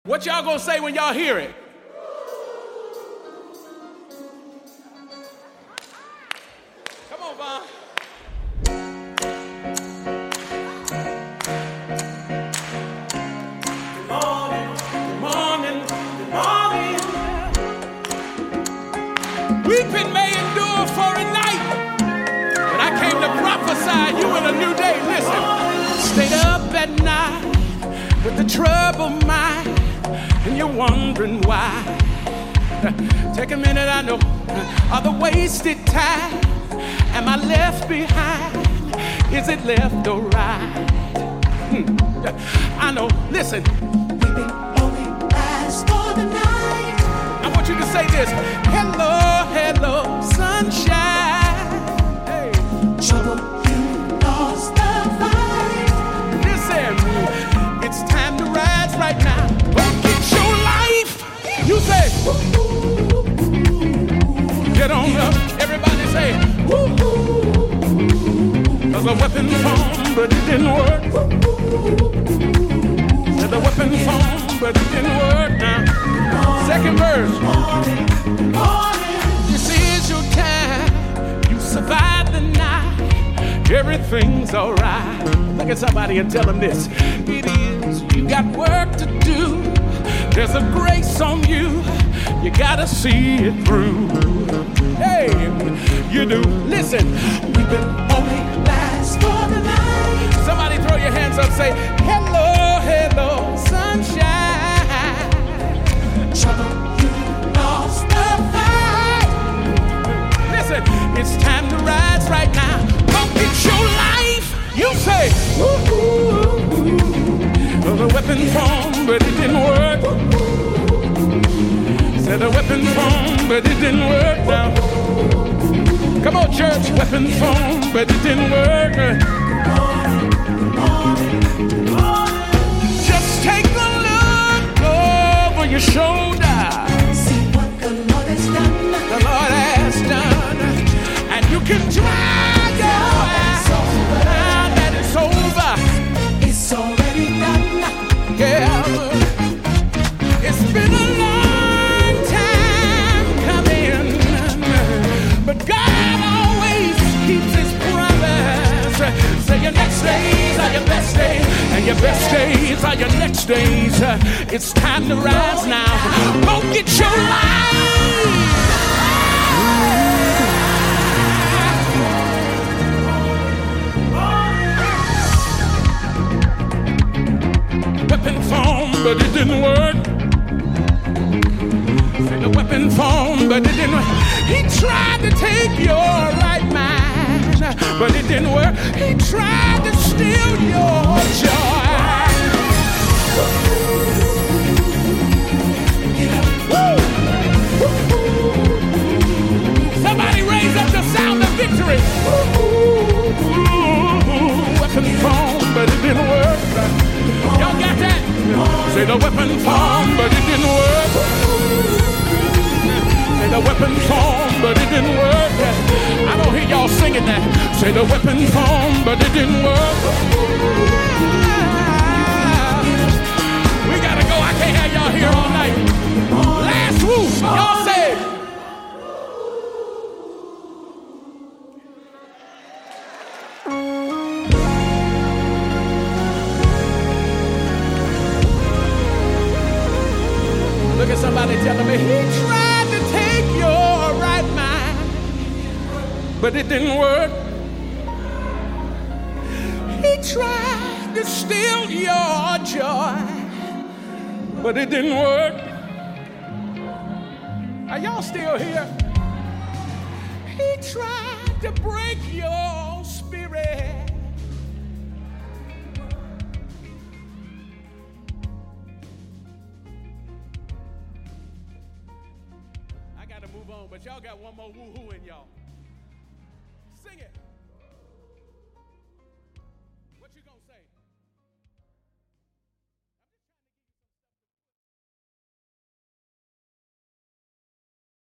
What y'all gonna say when y'all hear it? Come on, Vaughn. Good morning, good morning, good morning. Weeping may endure for a night, but I came to prophesy you in a new day. Listen, stayed up at night with the troubled mind. And you're wondering why. Take a minute, I know. Are the wasted time? Am I left behind? Is it left or right? I know, listen. Weeping only lasts for the night. I want you to say this. Hello, hello, sunshine. Hey. Trouble, you lost the fight. Listen, it's time to rise right now. You say, get on up. Everybody say, woo. There's a weapon formed, but it didn't work. There's a weapon formed, but it didn't work now. Second verse. This is your time. You survived the night. Everything's all right. Look at somebody and tell them this. It is. You got work to do. There's a grace on you, you gotta see it through. Hey, you do. Listen, we've been only last for the night. Somebody throw your hands up, say, hello, hello, sunshine. Trouble, you lost the fight. Listen, it's time to rise right now. Go get your life. You say, woo-hoo. The weapon formed, but it didn't work. Said a weapon formed, but it didn't work now. Come on, church. Weapon formed, but it didn't work. Just take a look over your shoulder. See what the Lord has done. The Lord has done. And you can dry your eyes now that it's over. It's already done. Yeah, it's been a long time coming, but God always keeps his promise. Say your next days are your best days, and your best days are your next days. It's time to rise now. Go get your life. Weapon formed, but it didn't work. Say the weapon formed, but it didn't work. He tried to take your right mind, but it didn't work. He tried to steal your joy. Woo! Somebody raise up the sound of victory. Weapon formed, but it didn't work. Y'all got that? Say the weapon formed, but it didn't work. Say the weapon formed, but it didn't work. I don't hear y'all singing that. Say the weapon formed, but it didn't work. We gotta go. I can't have y'all here all night. Last whoop. Y'all say it. Look at somebody telling me he tried to take your right mind, but it didn't work. He tried to steal your joy, but it didn't work. Are y'all still here? He tried to break your spirit. Move on, but y'all got one more woo-hoo in y'all. Sing it.